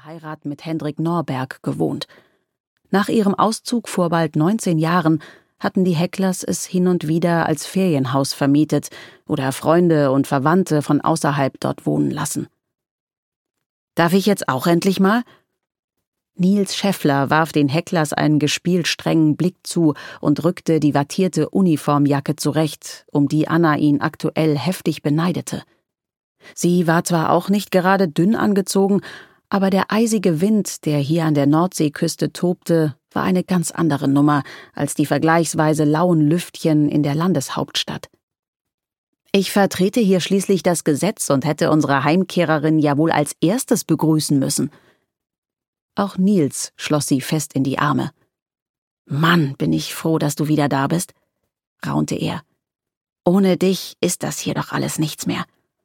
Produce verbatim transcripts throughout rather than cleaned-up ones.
der Heirat mit Hendrik Norberg gewohnt. Nach ihrem Auszug vor bald neunzehn Jahren hatten die Hecklers es hin und wieder als Ferienhaus vermietet oder Freunde und Verwandte von außerhalb dort wohnen lassen. »Darf ich jetzt auch endlich mal?« Nils Schäffler warf den Hecklers einen gespielt strengen Blick zu und rückte die wattierte Uniformjacke zurecht, um die Anna ihn aktuell heftig beneidete. Sie war zwar auch nicht gerade dünn angezogen, aber der eisige Wind, der hier an der Nordseeküste tobte, war eine ganz andere Nummer als die vergleichsweise lauen Lüftchen in der Landeshauptstadt. »Ich vertrete hier schließlich das Gesetz und hätte unsere Heimkehrerin ja wohl als erstes begrüßen müssen.« Auch Nils schloss sie fest in die Arme. »Mann, bin ich froh, dass du wieder da bist«, raunte er. »Ohne dich ist das hier doch alles nichts mehr.«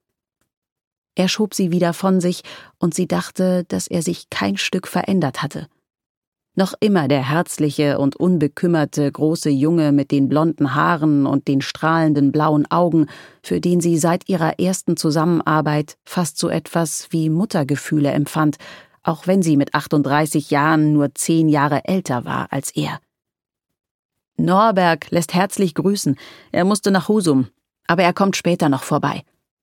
Er schob sie wieder von sich, und sie dachte, dass er sich kein Stück verändert hatte. Noch immer der herzliche und unbekümmerte große Junge mit den blonden Haaren und den strahlenden blauen Augen, für den sie seit ihrer ersten Zusammenarbeit fast so etwas wie Muttergefühle empfand, auch wenn sie mit achtunddreißig Jahren nur zehn Jahre älter war als er. »Norberg lässt herzlich grüßen. Er musste nach Husum, aber er kommt später noch vorbei.«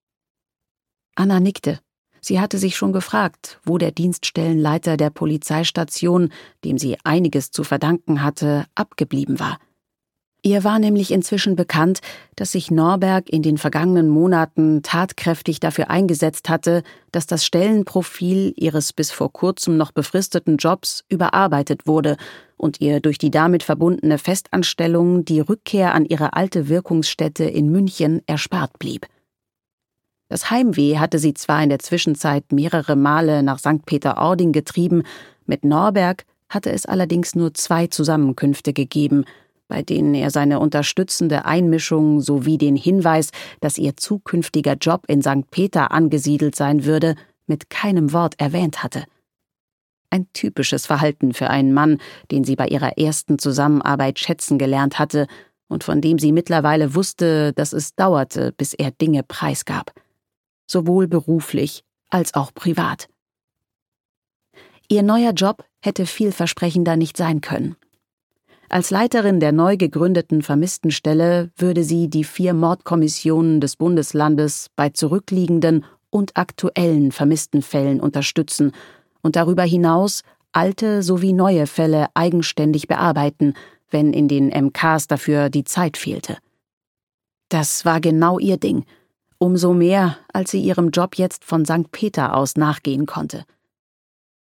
Anna nickte. Sie hatte sich schon gefragt, wo der Dienststellenleiter der Polizeistation, dem sie einiges zu verdanken hatte, abgeblieben war. Ihr war nämlich inzwischen bekannt, dass sich Norberg in den vergangenen Monaten tatkräftig dafür eingesetzt hatte, dass das Stellenprofil ihres bis vor kurzem noch befristeten Jobs überarbeitet wurde und ihr durch die damit verbundene Festanstellung die Rückkehr an ihre alte Wirkungsstätte in München erspart blieb. Das Heimweh hatte sie zwar in der Zwischenzeit mehrere Male nach Sankt Peter-Ording getrieben, mit Norberg hatte es allerdings nur zwei Zusammenkünfte gegeben, bei denen er seine unterstützende Einmischung sowie den Hinweis, dass ihr zukünftiger Job in Sankt Peter angesiedelt sein würde, mit keinem Wort erwähnt hatte. Ein typisches Verhalten für einen Mann, den sie bei ihrer ersten Zusammenarbeit schätzen gelernt hatte und von dem sie mittlerweile wusste, dass es dauerte, bis er Dinge preisgab. Sowohl beruflich als auch privat. Ihr neuer Job hätte vielversprechender nicht sein können. Als Leiterin der neu gegründeten Vermisstenstelle würde sie die vier Mordkommissionen des Bundeslandes bei zurückliegenden und aktuellen Vermisstenfällen unterstützen und darüber hinaus alte sowie neue Fälle eigenständig bearbeiten, wenn in den M Ks dafür die Zeit fehlte. Das war genau ihr Ding. Umso mehr, als sie ihrem Job jetzt von Sankt Peter aus nachgehen konnte.